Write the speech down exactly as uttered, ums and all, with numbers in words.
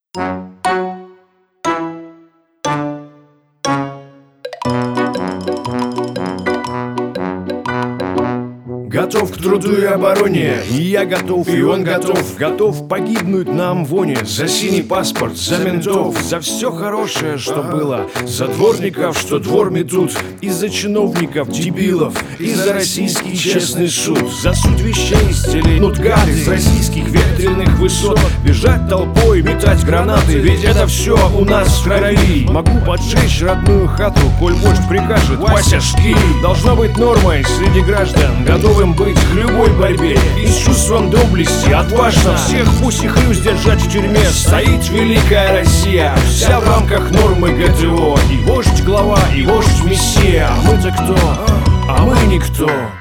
Готов к труду и обороне, и я готов, и он готов. Готов погибнуть на Амвоне за синий паспорт, за ментов, за все хорошее, что было, за дворников, что двор метут, и за чиновников, дебилов, и за российский честный суд, за суд вещей стелить гады с российских ветреных высот, бежать толпой, метать гранаты, ведь это все у нас в крови. Могу поджечь родную хату, коль вождь прикажет, Вася, жги. Должно быть нормой среди граждан, готовым быть к любой борьбе и с чувством доблести отважно всех пусть и хрю сдержать в тюрьме. Стоит великая Россия, вся в рамках нормы ГТО, и вождь глава, и вождь мессия. А мы-то кто? А мы никто.